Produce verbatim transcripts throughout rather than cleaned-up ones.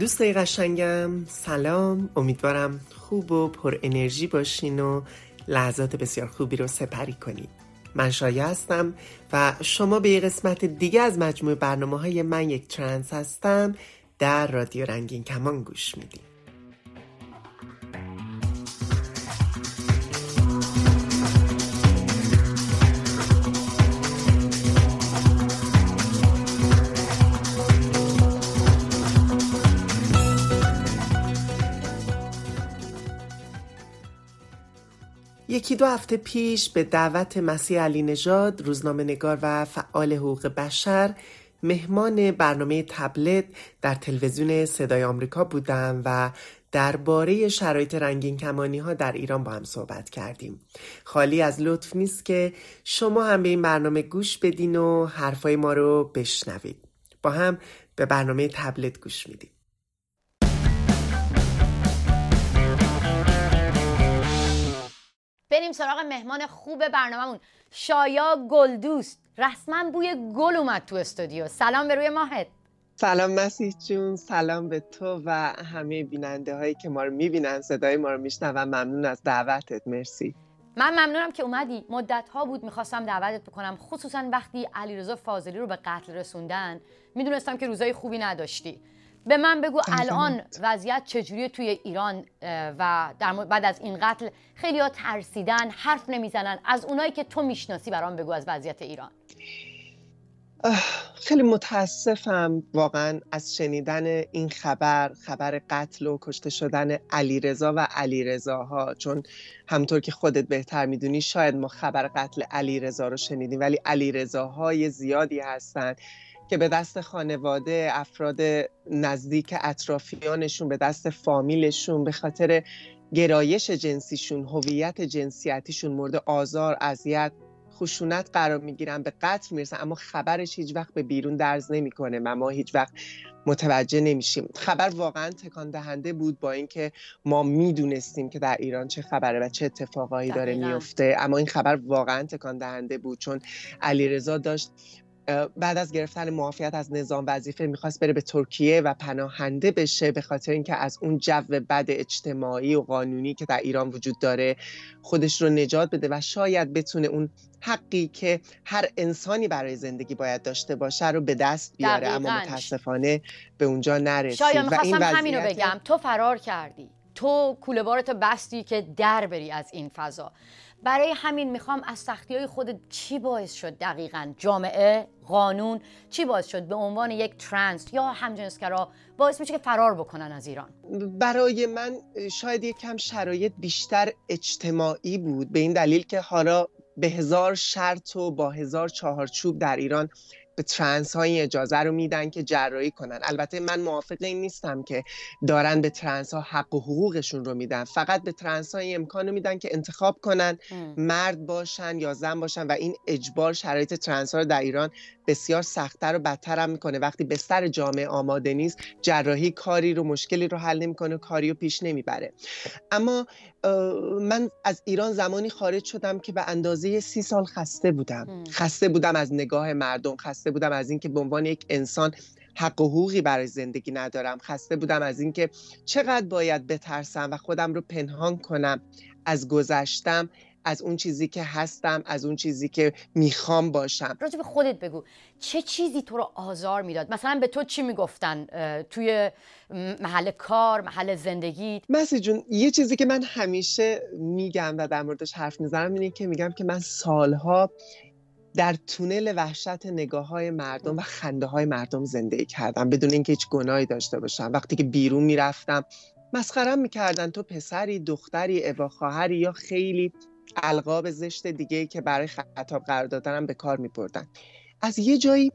دوستای قشنگم، سلام. امیدوارم خوب و پر انرژی باشین و لحظات بسیار خوبی رو سپری کنید. من شایعه هستم و شما به یه قسمت دیگه از مجموع برنامه‌های من یک ترنس هستم در رادیو رنگین کمان گوش میدید. یکی دو هفته پیش به دعوت مسیح علی نژاد، روزنامه‌نگار و فعال حقوق بشر، مهمان برنامه تبلت در تلویزیون صدای آمریکا بودم و درباره شرایط رنگین کمانی ها در ایران با هم صحبت کردیم. خالی از لطف نیست که شما هم به این برنامه گوش بدین و حرفای ما رو بشنوید. با هم به برنامه تبلت گوش میدیم. بریم سراغ مهمان خوب برنامه‌مون، شایا گلدوست. رسما بوی گل اومد تو استودیو. سلام به روی ماهت. سلام مسیح جون، سلام به تو و همه بیننده هایی که ما رو میبینن، صدای ما رو میشنون. ممنون از دعوتت. مرسی. من ممنونم که اومدی. مدت ها بود میخواستم دعوتت بکنم، خصوصا وقتی علیرضا فاضلی رو به قتل رسوندن. میدونستم که روزای خوبی نداشتی. به من بگو الان وضعیت چجوریه توی ایران و در بعد از این قتل خیلی ها ترسیدن، حرف نمیزنن. از اونایی که تو میشناسی برام بگو از وضعیت ایران. خیلی متاسفم واقعا از شنیدن این خبر، خبر قتل و کشته شدن علیرضا و علیرضاها، چون همونطور که خودت بهتر میدونی شاید ما خبر قتل علیرضا رو شنیدیم، ولی علیرضاهای زیادی هستن که به دست خانواده، افراد نزدیک اطرافیانشون، به دست فامیلشون، به خاطر گرایش جنسیشون، هویت جنسیتیشون مورد آزار، اذیت، خشونت قرار میگیرن، به قتل میرسن، اما خبرش هیچ وقت به بیرون درز نمیکنه و ما هیچ وقت متوجه نمیشیم. خبر واقعا تکان دهنده بود، با اینکه ما میدونستیم که در ایران چه خبره و چه اتفاقایی داره میفته، اما این خبر واقعا تکان دهنده بود، چون علیرضا داشت بعد از گرفتن معافیت از نظام وظیفه میخواست بره به ترکیه و پناهنده بشه، به خاطر اینکه از اون جو بد اجتماعی و قانونی که در ایران وجود داره خودش رو نجات بده و شاید بتونه اون حقی که هر انسانی برای زندگی باید داشته باشه رو به دست بیاره. دقیقاً. اما متاسفانه به اونجا نرسید. شاید میخواستم وضعیت... همینو بگم. تو فرار کردی، تو کوله بارتو بستی که در بری از این فضا. برای همین میخوام از سختی‌های خودت، چی باعث شد دقیقاً جامعه، قانون، چی باعث شد به عنوان یک ترنس یا همجنسگرا باعث میشه که فرار بکنن از ایران؟ برای من شاید یک کم شرایط بیشتر اجتماعی بود، به این دلیل که حالا به هزار شرط و با هزار چهارچوب در ایران به ترنس های اجازه رو میدن که جراحی کنن. البته من موافق این نیستم که دارن به ترنس ها حق و حقوقشون رو میدن، فقط به ترنس ها امکان رو میدن که انتخاب کنن ام. مرد باشن یا زن باشن و این اجبار شرایط ترنس ها رو در ایران بسیار سخت‌تر و بدتر هم میکنه. وقتی بستر جامعه آماده نیست، جراحی کاری رو، مشکلی رو حل نمیکنه، کاری رو پیش نمیبره. اما من از ایران زمانی خارج شدم که به اندازه سی سال خسته بودم. ام. خسته بودم از نگاه مردم، خسته بودم از اینکه به عنوان یک انسان حق و حقوقی برای زندگی ندارم، خسته بودم از اینکه چقدر باید بترسم و خودم رو پنهان کنم از گذشتم، از اون چیزی که هستم، از اون چیزی که میخوام باشم. راجع به خودت بگو، چه چیزی تو رو آزار میداد؟ مثلا به تو چی میگفتن توی محل کار، محل زندگی؟ مسیح جون، یه چیزی که من همیشه میگم و در موردش حرف میزنم اینه که میگم که من سالها در تونل وحشت نگاه‌های مردم و خنده‌های مردم زندگی کردم بدون اینکه هیچ گناهی داشته باشم. وقتی که بیرون میرفتم مسخره‌ام میکردن، تو پسری، دختری، اوا خواهری یا خیلی القاب زشت دیگه‌ای که برای خطاب قرار دادنم به کار می‌بردن. از یه جایی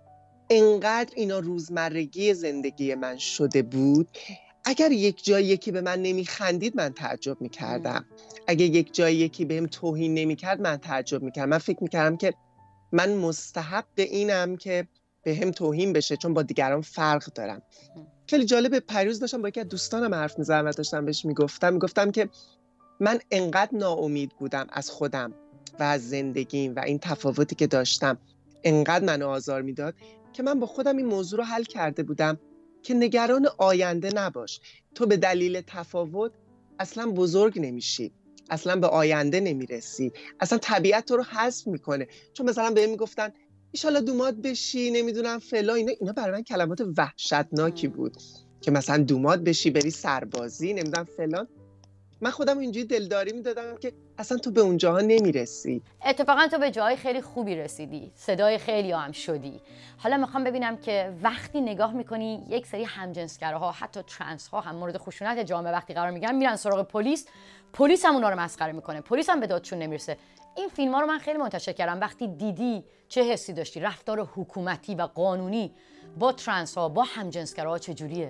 انقدر اینا روزمرگی زندگی من شده بود، اگر یک جایی یکی به من نمیخندید من تعجب میکردم، اگر یک جایی یکی بهم توهین نمیکرد من تعجب میکردم. من فکر میکردم که من مستحق اینم که بهم توهین بشه، چون با دیگران فرق دارم. خیلی جالبه، پریروز داشتم با یکی از دوستانم حرف میزدم و داشتم بهش میگفتم میگفتم که من انقدر ناامید بودم از خودم و از زندگیم و این تفاوتی که داشتم انقدر منو آزار میداد که من با خودم این موضوع رو حل کرده بودم که نگران آینده نباش. تو به دلیل تفاوت اصلا بزرگ نمیشی، اصلا به آینده نمیرسی، اصلا طبیعت تو رو حذف میکنه. چون مثلا بهم میگفتن ایشالا دوماد بشی، نمیدونم فلا، اینا اینا برای من کلمات وحشتناکی بود که مثلا دوماد بشی، بری سربازی، نمیدونم فلان. من خودم اینجوری دلداری میدادم که اصلا تو به اون جاها نمیرسی. اتفاقا تو به جای خیلی خوبی رسیدی، صدای خیلی هم شدی. حالا میخوام ببینم که وقتی نگاه میکنی یک سری همجنسگراها، حتی ترنس ها هم مورد خشونت جامعه وقتی قرار میگیرن، میرن سراغ پلیس، پلیس هم اونا رو مسخره میکنه، پلیس هم به دادشون نمیرسه. این فیلم ها رو من خیلی منتشر کردم. وقتی دیدی چه حسی داشتی؟ رفتار حکومتی و قانونی با ترنس ها، با همجنسگراها چجوریه؟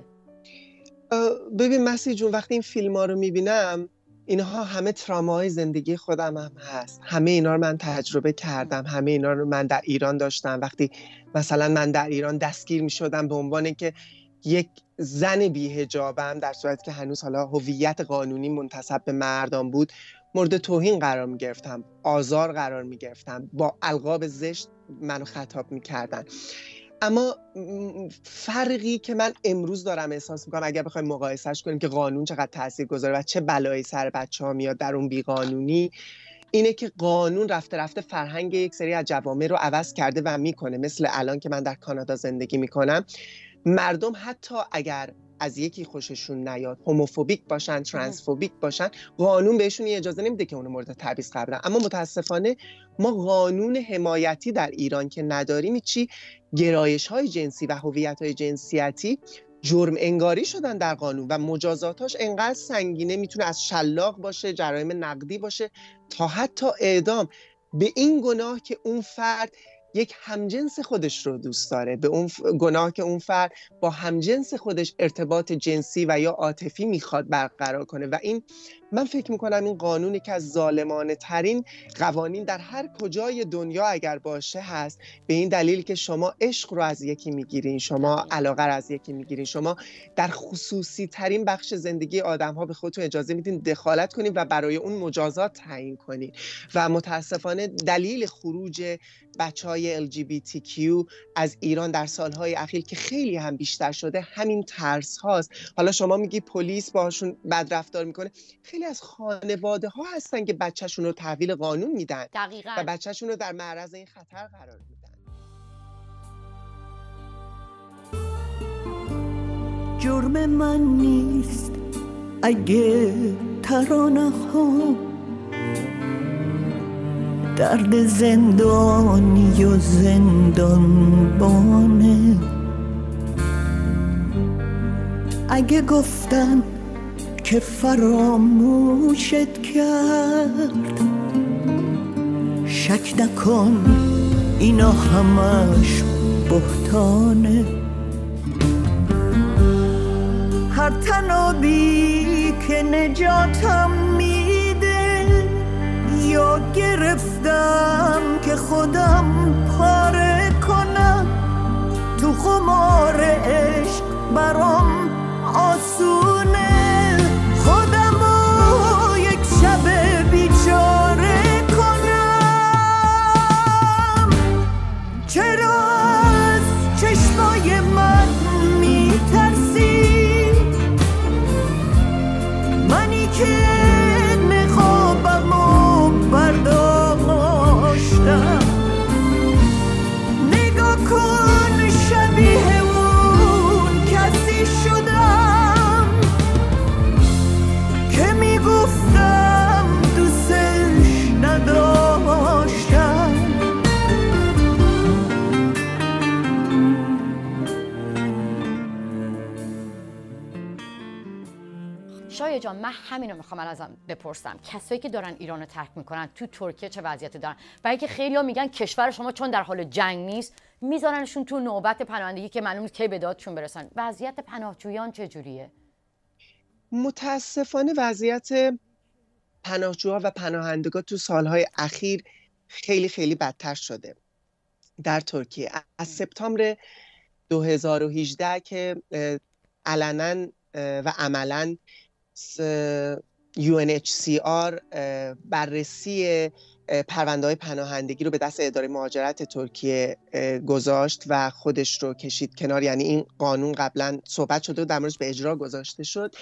ببین مسیح جون، وقتی این فیلم ها رو میبینم، اینها همه تراماهای زندگی خودم هم هست. همه اینا رو من تجربه کردم، همه اینا رو من در ایران داشتم. وقتی مثلا من در ایران دستگیر میشدم به عنوان که یک زن بی‌حجابم، در صورتی که هنوز حالا هویت قانونی منتسب به مردان بود، مورد توهین قرار میگرفتم، آزار قرار میگرفتم، با القاب زشت منو خطاب میکردن. اما فرقی که من امروز دارم احساس میکنم، اگر بخوایم مقایسهش کنیم که قانون چقدر تأثیر گذاره و چه بلایی سر بچه ها میاد در اون بیقانونی، اینه که قانون رفته رفته فرهنگ یک سری از جوامع رو عوض کرده و میکنه. مثل الان که من در کانادا زندگی میکنم، مردم حتی اگر از یکی خوششون نیاد، هوموفوبیک باشن، ترنسفوبیک باشن، قانون بهشون اجازه نمیده که اونو مورد تبعیض قرار بدن. اما متاسفانه ما قانون حمایتی در ایران که نداریم، چی گرایش‌های جنسی و هویت‌های جنسیتی جرم انگاری شدن در قانون و مجازاتاش انقدر سنگینه، میتونه از شلاق باشه، جرایم نقدی باشه، تا حتی اعدام، به این گناه که اون فرد یک همجنس خودش رو دوست داره، به اون گناه که اون فرد با همجنس خودش ارتباط جنسی و یا عاطفی میخواد برقرار کنه. و این من فکر میکنم این قانونی که از ظالمانه ترین قوانین در هر کجای دنیا اگر باشه هست، به این دلیل که شما عشق رو از یکی میگیرین، شما علاقه رو از یکی میگیرین، شما در خصوصی ترین بخش زندگی آدم ها به خودتون اجازه میدین دخالت کنین و برای اون مجازات تعیین کنین. و متاسفانه دلیل خروج بچهای ال جی بی تی کیو از ایران در سالهای اخیر که خیلی هم بیشتر شده، همین ترس هاست. حالا شما میگی پلیس باهاشون بد رفتار میکنه، خیلی از خانواده ها هستن که بچهشون رو تحویل قانون میدن دقیقاً. و بچهشون رو در معرض این خطر قرار میدن. جرم من نیست اگه ترانه ها درد زندانی و زندانبانه، اگه گفتن که فراموشت کرد، شک نکن اینا همش بهتانه. هر تنابی که نجاتم میده یا گرفتم که خودم پاره کنم، تو خمار عشق برام آسونه خودمو یک شب بیچاره کنم. چرا از چشمای من میترسی؟ منی که نقابمو برداشتم، نگاه کن شبیه اون کسی شدم که میگفتم دوستش نداشتم. شایعه جان، من همین رو میخوام ازم بپرسم، کسایی که دارن ایران رو ترک میکنن تو ترکیه چه وضعیتی دارن؟ برای که خیلی‌ها میگن کشور شما چون در حال جنگ نیست میذارنشون تو نوبت پناهندگی که معلوم نیست کی به دادشون برسن. وضعیت پناهجویان چجوریه؟ متاسفانه وضعیت پناهجوها و پناهندگان تو سالهای اخیر خیلی خیلی بدتر شده در ترکیه. از سپتامبر دو هزار و هجده که علنا و عملا یو ان اچ سی آر بررسی پرونده‌های پناهندگی رو به دست اداره مهاجرت ترکیه گذاشت و خودش رو کشید کنار. یعنی این قانون قبلا صحبت شده و در موردش به اجرا گذاشته شد.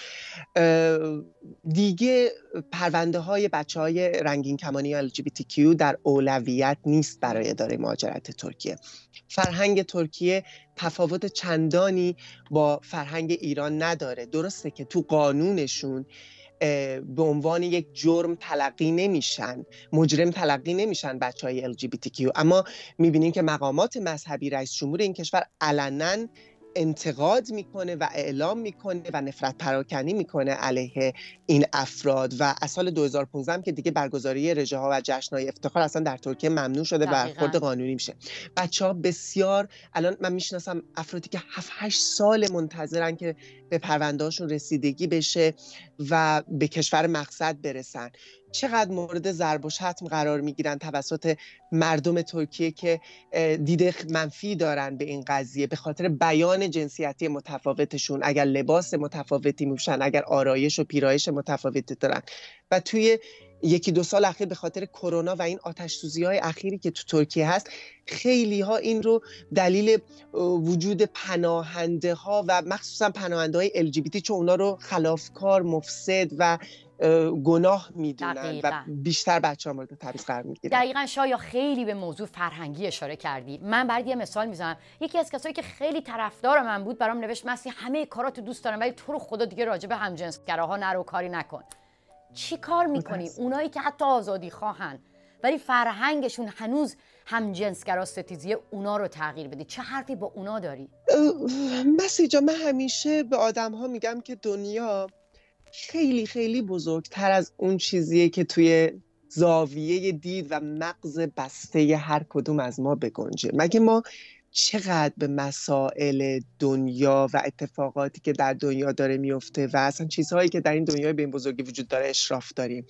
دیگه پرونده های بچه های رنگین کمانی ال جی بی تی کیو در اولویت نیست برای اداره مهاجرت ترکیه. فرهنگ ترکیه تفاوت چندانی با فرهنگ ایران نداره. درسته که تو قانونشون به عنوان یک جرم تلقی نمیشن، مجرم تلقی نمیشن بچه های ال جی بی تی کیو، اما میبینیم که مقامات مذهبی رئیس جمهور این کشور علنا انتقاد میکنه و اعلام میکنه و نفرت پراکنی میکنه علیه این افراد و از سال دو هزار و پانزده هم که دیگه برگزاری رژه ها و جشن‌های افتخار اصلا در ترکیه ممنوع شده دقیقا. و خورد قانونی میشه. بچه‌ها بسیار الان من میشناسم افرادی که هفت هشت سال منتظرن که به پرونده‌هاشون رسیدگی بشه و به کشور مقصد برسن. چقدر مورد ضرب و شتم قرار میگیرن توسط مردم ترکیه که دیده منفی دارن به این قضیه به خاطر بیان جنسیتی متفاوتشون، اگر لباس متفاوتی میپوشن، اگر آرایش و پیرایش متفاوتی دارن. و توی یکی دو سال اخیر به خاطر کرونا و این آتش سوزی های اخیری که تو ترکیه هست، خیلی ها این رو دلیل وجود پناهنده ها و مخصوصا پناهنده های ال جی بی تی، چون اونا رو خلافکار، مفسد و گناه میدونن و بیشتر بچه ها مورد تبعیض قرار میگیرن. دقیقاً. شایا خیلی به موضوع فرهنگی اشاره کردی. من برای یه مثال میزنم. یکی از کسایی که خیلی طرفدار من بود برام نوشت مسی همه کاراتو دوست دارم ولی تو رو خدا دیگه راجع به همجنسگراها نرو، کاری نکن. چی کار میکنی؟ اونایی که حتی آزادی خواهن ولی فرهنگشون هنوز همجنسگرا ستیزی، اونا رو تغییر بدی. چه حرفی با اونا داری؟ مسیجا من همیشه به آدم ها میگم که دنیا خیلی خیلی بزرگتر از اون چیزیه که توی زاویه دید و مغز بسته هر کدوم از ما بگنجه. مگه ما چقدر به مسائل دنیا و اتفاقاتی که در دنیا داره میفته و اصلا چیزهایی که در این دنیای به این بزرگی وجود داره اشراف داریم؟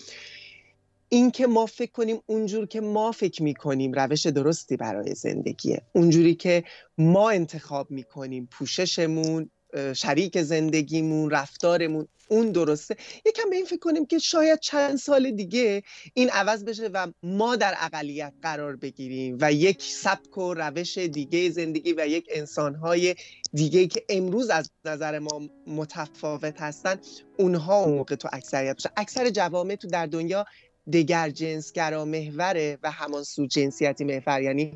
این که ما فکر کنیم اونجور که ما فکر میکنیم روش درستی برای زندگیه، اونجوری که ما انتخاب میکنیم پوششمون، شریک زندگیمون، رفتارمون اون درسته، یکم به این فکر کنیم که شاید چند سال دیگه این عوض بشه و ما در اقلیت قرار بگیریم و یک سبک و روش دیگه زندگی و یک انسانهای دیگه که امروز از نظر ما متفاوت هستن اونها اون موقع تو اکثریت بشن. اکثر جوامع تو در دنیا دگر جنسگرا محوره و همان سو جنسیتی محور، یعنی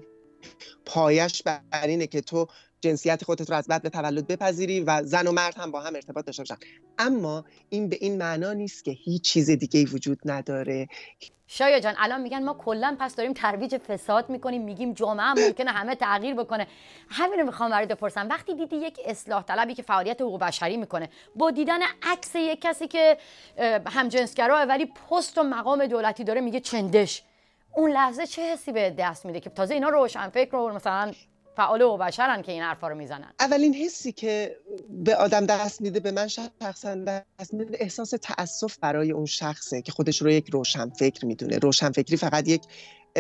پایش بر اینه که تو جنسیت خودت رو از بعد به تولد بپذیری و زن و مرد هم با هم ارتباط داشته باشن. اما این به این معنا نیست که هیچ چیز دیگه‌ای وجود نداره. شایا جان الان میگن ما کلا پس داریم ترویج فساد میکنیم، میگیم جامعه هم ممکنه همه تغییر بکنه. همین رو میخوام برات بپرسم، وقتی دیدی یک اصلاح طلبی که فعالیت حقوق بشری میکنه با دیدن عکس یک کسی که همجنسگراه ولی پست و مقام دولتی داره میگه چندش، اون لحظه چه حسی به دست میده که تازه اینا روشنفکر رو مثلا فعال و بشرن که این حرفا رو میزنن؟ اولین حسی که به آدم دست میده، به من شخصا دست میده، احساس تأسف برای اون شخصه که خودش رو یک روشنفکر میدونه. روشنفکری فقط یک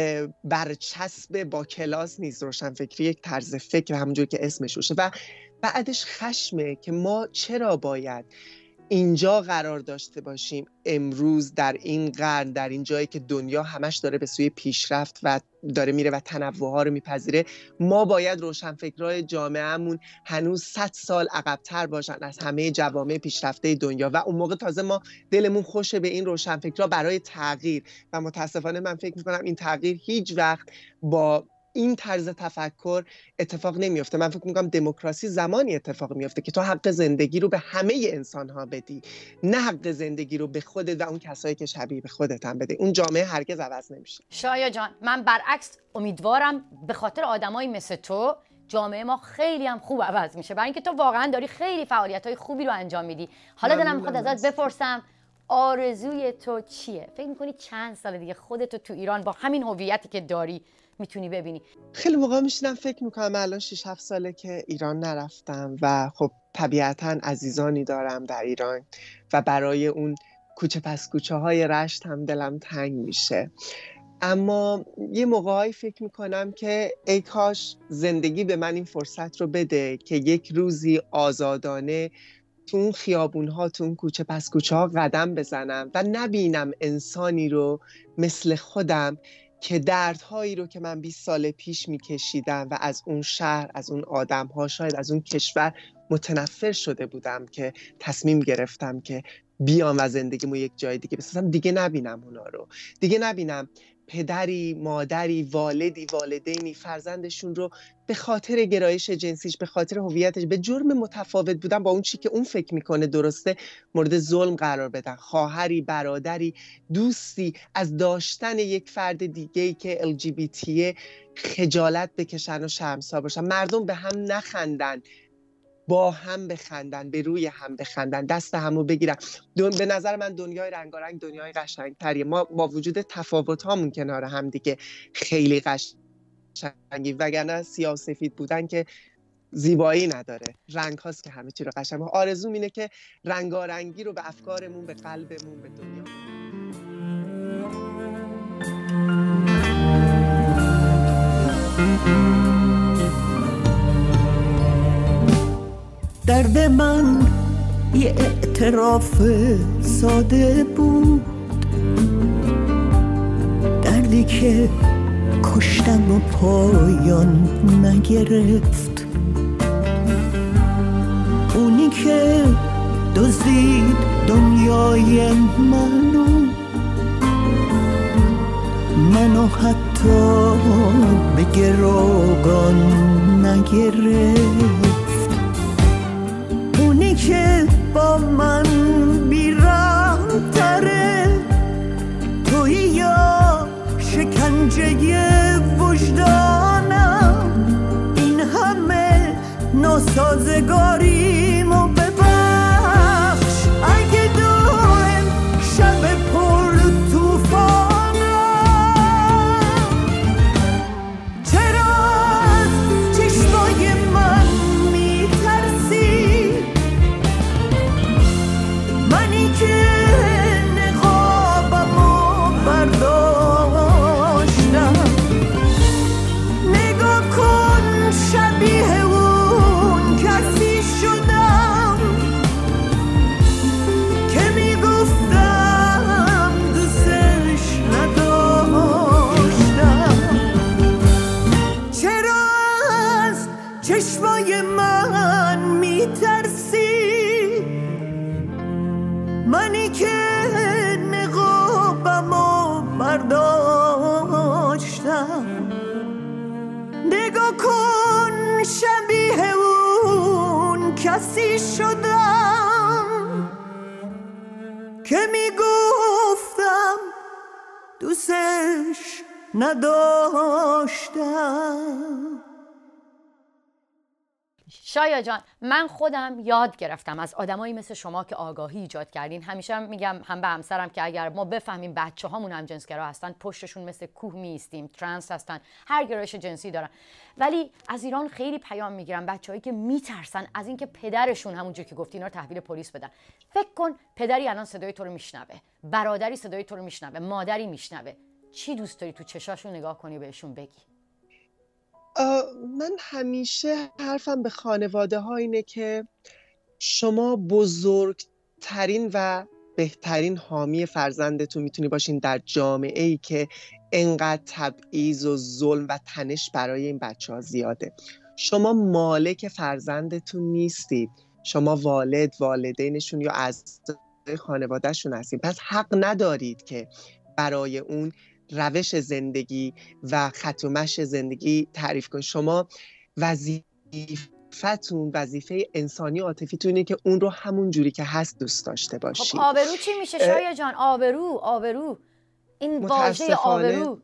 برچسب با کلاس نیست، روشنفکری یک طرز فکر همونجور که اسمش روشه. و بعدش خشمه که ما چرا باید اینجا قرار داشته باشیم امروز در این قرن، در این جایی که دنیا همش داره به سوی پیشرفت و داره میره و تنوع‌ها رو میپذیره، ما باید روشنفکرای جامعهمون هنوز صد سال عقب‌تر باشن از همه جوامع پیشرفته دنیا و اون موقع تازه ما دلمون خوشه به این روشنفکرا برای تغییر. و متاسفانه من فکر میکنم این تغییر هیچ وقت با این طرز تفکر اتفاق نمیفته. من فکر میکنم دموکراسی زمانی اتفاق میفته که تو حق زندگی رو به همه انسان ها بدی، نه حق زندگی رو به خودت و اون کسایی که شبیه به خودت هم بده. اون جامعه هرگز عوض نمیشه. شایا جان من برعکس امیدوارم به خاطر آدمایی مثل تو جامعه ما خیلی هم خوب عوض میشه، برای اینکه تو واقعا داری خیلی فعالیت‌های خوبی رو انجام میدی. حالا دلم میخواد ازت بپرسم آرزوی تو چیه؟ فکر میکنی چند سال دیگه خودتو تو ایران با همین هویتی که داری میتونی ببینی؟ خیلی موقع میشینم فکر میکنم الان شش هفت ساله که ایران نرفتم و خب طبیعتاً عزیزانی دارم در ایران و برای اون کوچه پس کوچه های رشت هم دلم تنگ میشه. اما یه موقعی فکر میکنم که ای کاش زندگی به من این فرصت رو بده که یک روزی آزادانه تو اون خیابون ها، تو اون کوچه پس کوچه ها قدم بزنم و نبینم انسانی رو مثل خودم که دردهایی رو که من بیست سال پیش میکشیدم و از اون شهر، از اون آدم ها، شاید از اون کشور متنفر شده بودم که تصمیم گرفتم که بیام و زندگیمو یک جای دیگه بسازم، دیگه نبینم اونا رو. دیگه نبینم پدری، مادری، والدی، والدینی فرزندشون رو به خاطر گرایش جنسیش، به خاطر هویتش، به جرم متفاوت بودن با اون چی که اون فکر میکنه درسته مورد ظلم قرار بدن. خواهری، برادری، دوستی از داشتن یک فرد دیگه‌ای که ال جی بی تی خجالت بکشن و شرمسار باشن. مردم به هم نخندن، با هم بخندن، به روی هم بخندن، دست همو بگیرن. دون به نظر من دنیای رنگارنگ دنیای قشنگتریه. ما با وجود تفاوت هامون کنار هم دیگه خیلی قشنگی، وگرنه سیاه و سفید بودن که زیبایی نداره. رنگ هاست که همه چی رو قشنگ. آرزوم اینه که رنگارنگی رو به افکارمون، به قلبمون، به دنیا. درد من یه اعتراف ساده بود، دردی که کشتم و پایان نگرفت، اونی که دزدید دنیای منو منو حتی به گروگان نگرفت، اونی که با من بیرحم تره، توی یا شکنجه وجدانم، این همه ناسازگاریمو ببخش. اگه دائم شب پر توفانم، چرا از چشمای من میترسی؟ منی که نقابمو برداشتم، نگاه کن شبیه اون کسی شدم که میگفتم دوستش نداشتم. چرا از چشمای من میترسی؟ منی که نقابمو برداشتم، نگاه کن شبیه اون کسی شدم که میگفتم دوستش نداشتم. شایا جان، من خودم یاد گرفتم از آدمایی مثل شما که آگاهی ایجاد کردین. همیشه هم میگم هم به همسرم که اگر ما بفهمیم بچه هامون هم جنسگرا هستن، پشتشون مثل کوه میستیم، ترنس هستن، هر گرایش جنسی دارن. ولی از ایران خیلی پیام میگیرم بچه‌هایی که میترسن از اینکه پدرشون همونجور که گفتی اینا رو تحویل پلیس بدن. فکر کن پدری الان صدای تو رو میشنوه، برادری صدای تو رو میشنوه، مادری میشنوه، چی دوست داری تو چشاشون نگاه کنی بهشون بگی؟ من همیشه حرفم به خانواده ها اینه که شما بزرگترین و بهترین حامی فرزندتون میتونی باشین در جامعه ای که انقدر تبعیض و ظلم و تنش برای این بچه ها زیاده. شما مالک فرزندتون نیستید، شما والد، والدینشون یا اعضای خانوادهشون هستید. پس حق ندارید که برای اون روش زندگی و خط و مشی زندگی تعریف کنید. شما وظیفتون، وظیفه انسانی عاطفیتون اینه که اون رو همون جوری که هست دوست داشته باشید. خب آبرو چی میشه شایا جان؟ آبرو، آبرو، این واژه آبرو.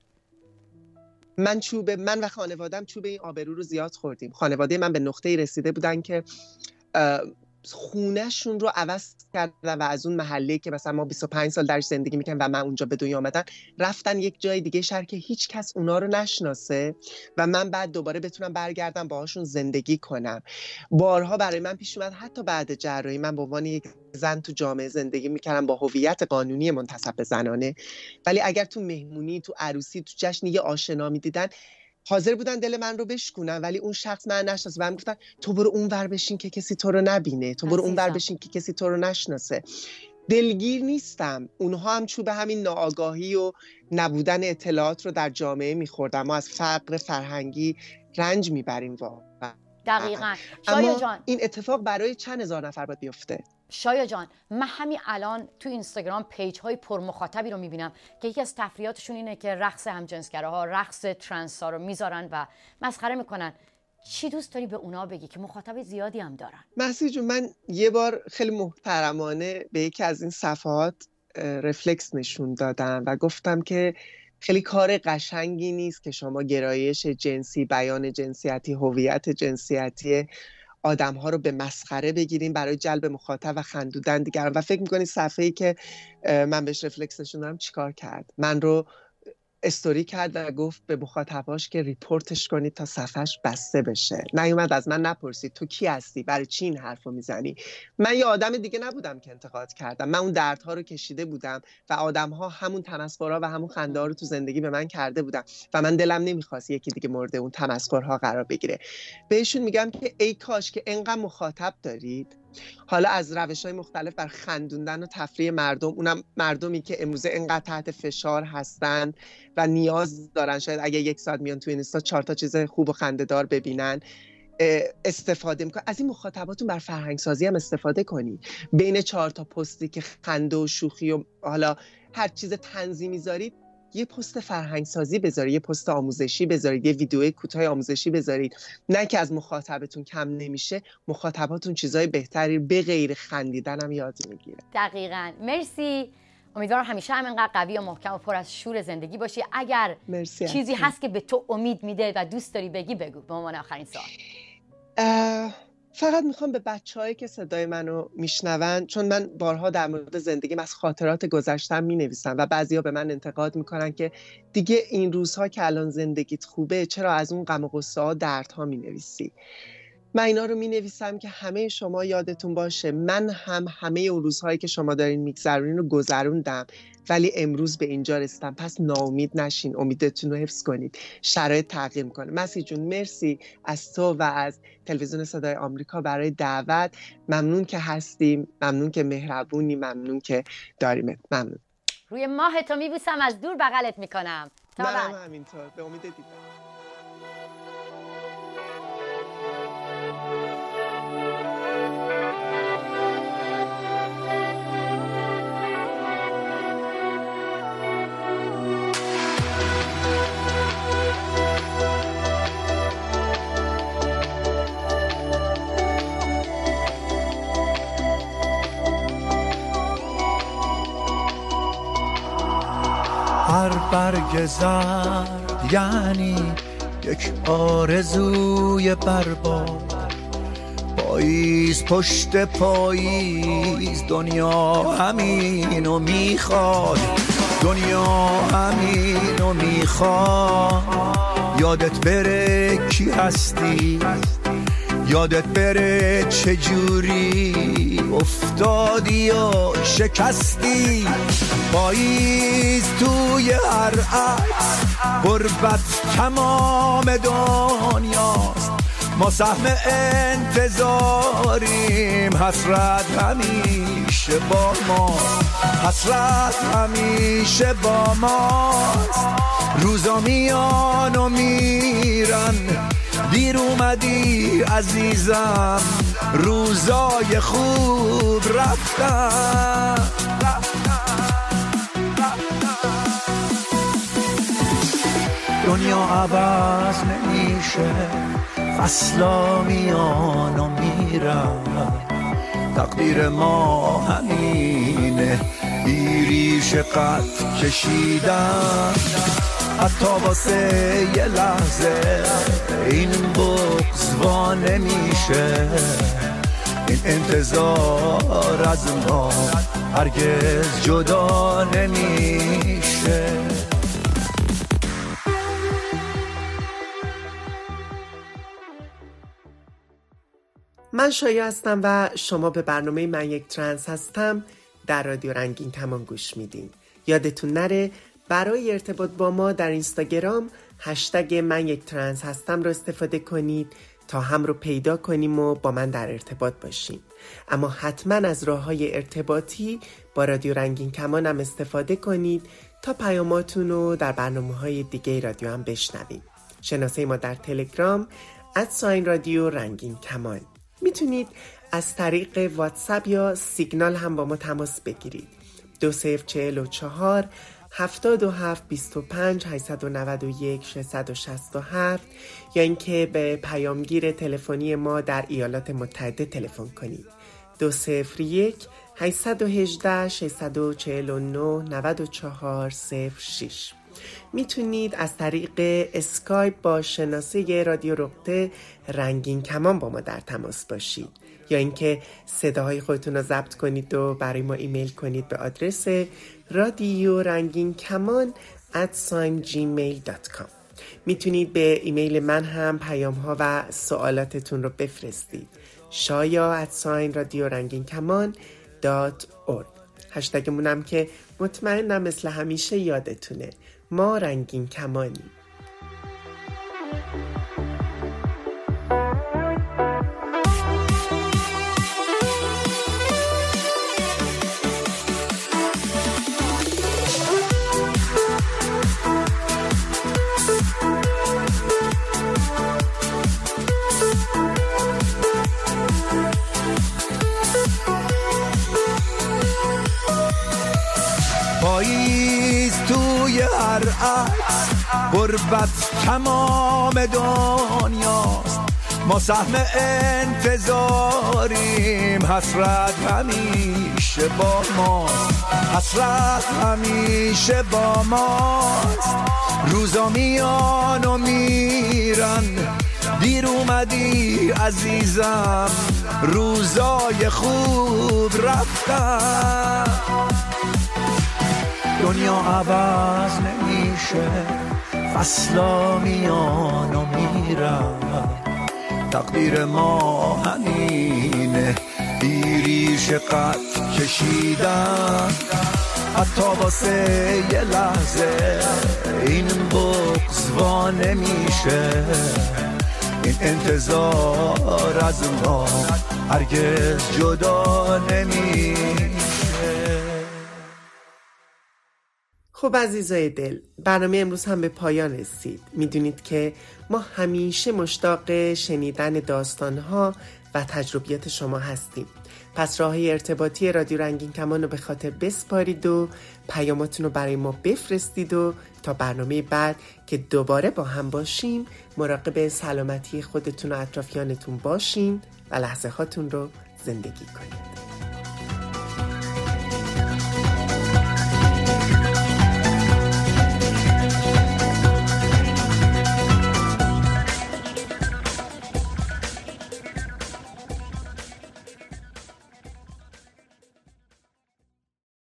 من چوب من و خانوادم چوب این آبرو رو زیاد خوردیم. خانواده من به نقطه‌ای رسیده بودن که خونهشون رو عوض کردن و از اون محله که مثلا ما بیست و پنج سال درش زندگی میکنیم و من اونجا به دنیا آمدن، رفتن یک جای دیگه شهر که هیچ کس اونا رو نشناسه و من بعد دوباره بتونم برگردم باهاشون زندگی کنم. بارها برای من پیش اومد حتی بعد جراحی من به عنوان یک زن تو جامعه زندگی میکردم با هویت قانونی منتسب به زنانه، ولی اگر تو مهمونی، تو عروسی، تو جشن یه آشنا میدیدن، حاضر بودن دل من رو بشکونن، ولی اون شخص من نشناسه. من گفتن تو برو اون ور بشین که کسی تو رو نبینه، تو برو اون ور بشین که کسی تو رو نشناسه. دلگیر نیستم. اونها هم چوب همین ناآگاهی و نبودن اطلاعات رو در جامعه میخوردن. ما از فقر فرهنگی رنج میبریم واقعا. دقیقاً. اما جان. این اتفاق برای چند هزار نفر باید بیفته؟ شایا جان، من همین الان تو اینستاگرام پیج های پر مخاطبی رو میبینم که یکی از تفریحاتشون اینه که رقص همجنسگراها، رقص ترنس ها رو میذارن و مسخره میکنن. چی دوست داری به اونا بگی که مخاطب زیادی هم دارن؟ محسی جون، من یه بار خیلی محترمانه به یکی از این صفحات رفلکس نشون دادم و گفتم که خیلی کار قشنگی نیست که شما گرایش جنسی، بیان جنسیتی، هویت جنسیتی آدم‌ها رو به مسخره بگیریم برای جلب مخاطب و خندودن دیگران. و فکر می‌کنی صفحه‌ای که من بهش رفلکس نشون دادم چیکار کرد؟ من رو استوری کرد و گفت به مخاطباش که ریپورتش کنید تا صفحش بسته بشه. نیومد از من نپرسید تو کی هستی، برای چی این حرفو میزنی. من یه آدم دیگه نبودم که انتقاد کردم. من اون دردها رو کشیده بودم و آدم‌ها همون تمسخرها و همون خنده‌ها رو تو زندگی به من کرده بودن و من دلم نمیخواست یکی دیگه مورد اون تمسخرها قرار بگیره. بهشون میگم که ای کاش که انقدر مخاطب دارید، حالا از روش‌های مختلف بر خندوندن و تفریح مردم، اونم مردمی که امروزه انقدر تحت فشار هستن و نیاز دارن شاید اگه یک ساعت میان تو اینستا چهار تا چیز خوب و خنده‌دار ببینن، استفاده میکنن. از این مخاطباتون بر فرهنگ سازی هم استفاده کنی. بین چهار تا پستی که خنده و شوخی و حالا هر چیز طنزی میذارید، یه پست فرهنگ سازی بذارید، یه پست آموزشی بذارید، یه ویدیو کوتاه آموزشی بذارید. نه که از مخاطبتون کم نمیشه، مخاطباتون چیزای بهتری به غیر خندیدن هم یاد میگیره. دقیقاً. مرسی. امیدوارم همیشه همینقدر قوی و محکم و پر از شور زندگی باشی. اگر مرسی چیزی هستیم. هست که به تو امید میده و دوست داری بگی بگو به عنوان آخرین سوال. فقط میخوام به بچه‌هایی که صدای منو میشنون، چون من بارها در مورد زندگیم از خاطرات گذشتم مینویسم و بعضیا به من انتقاد میکنن که دیگه این روزها که الان زندگیت خوبه چرا از اون غم و غصه ها دردها مینویسی. من اینا رو مینویسم که همه شما یادتون باشه من هم همه اون روزهایی که شما دارین میگذرونین رو گذروندم، ولی امروز به اینجا رسیدم. پس ناامید نشین، امیدتون رو حفظ کنید. شرایط تغییر میکنه. مسی جون مرسی از تو و از تلویزیون صدای آمریکا برای دعوت. ممنون که هستیم، ممنون که مهربونی، ممنون که داریمت. ممنون. روی ماه تو میبوسم، از دور بغلت میکنم. تا بعد. منم همینطور. به امید دیدن. هر برگ زرد یعنی یک آرزوی برباد، پاییز پشت پاییز دنیا همینو میخواد، دنیا همینو میخواد. یادت بره کی هستی، یادت بره چجوری افتادی و شکستی. پاییز توی هر عکس، غربت تمام دنیاست. ما سهم انتظاریم، حسرت همیشه با ماست، حسرت همیشه با ماست. روزا میان و میرن، دیر اومدی عزیزم، روزای خوب رفتن. دنیا عوض نمیشه، فصلا میان و میرن، تقدیر ما همینه، بیریش قد کشیدن. حتی واسه یه لحظه این بغض وا نمیشه، این انتظار از ما هرگز جدا نمیشه. من شایع هستم و شما به برنامه من یک ترنس هستم در رادیو رنگین کمان گوش میدین. یادتون نره برای ارتباط با ما در اینستاگرام هشتگ من یک ترنس هستم رو استفاده کنید تا هم رو پیدا کنیم و با من در ارتباط باشیم. اما حتما از راه‌های ارتباطی با رادیو رنگین کمان هم استفاده کنید تا پیاماتون رو در برنامه‌های دیگه رادیو هم بشنویم. شناسه ما در تلگرام ادساین رادیو رنگین کمان. میتونید از طریق واتساپ یا سیگنال هم با ما تماس بگیرید. دو صفر چهل و چهار هفتاد و هفت بیست و پنج هشتصد و نود و یک ششصد و شصت و هفت یا اینکه به پیامگیر تلفنی ما در ایالات متحده تلفن کنید. دو صفر یک هشتصد و هجده ششصد و چهل و نه نود و چهار صفر شش. میتونید از طریق اسکایپ با شناسه رادیو رقطه رنگین کمان با ما در تماس باشید یا اینکه صداهای خودتون رو ضبط کنید و برای ما ایمیل کنید به آدرس رادیو رنگین کمان ات جیمیل دات کام. میتونید به ایمیل من هم پیام ها و سوالاتتون رو بفرستید. شایا ات رادیو رنگین کمان دات اورگ. هشتگمونم که مطمئنم مثل همیشه یادتونه، ما رنگین کمانیم. پاییز توی هر عکس، غربت تمام دنیاست. ما سهم انتظاریم، حسرت همیشه با ماست، حسرت همیشه با ماست. روزا میان و میرن، دیر اومدی عزیزم، روزای خوب رفتن. دنیا عوض نمیشه، فصلا میان و میرن، تقدیر ما همینه، بیریش قد کشیدن. حتی واسه یه لحظه این بغض وا نمیشه، این انتظار از ما هرگز جدا نمیشه. خب عزیزای دل، برنامه امروز هم به پایان رسید. میدونید که ما همیشه مشتاق شنیدن داستانها و تجربیات شما هستیم. پس راه‌های ارتباطی رادیو رنگین کمان رو به خاطر بسپارید و پیاماتون رو برای ما بفرستید و تا برنامه بعد که دوباره با هم باشیم مراقب سلامتی خودتون و اطرافیانتون باشین و لحظه هاتون رو زندگی کنید.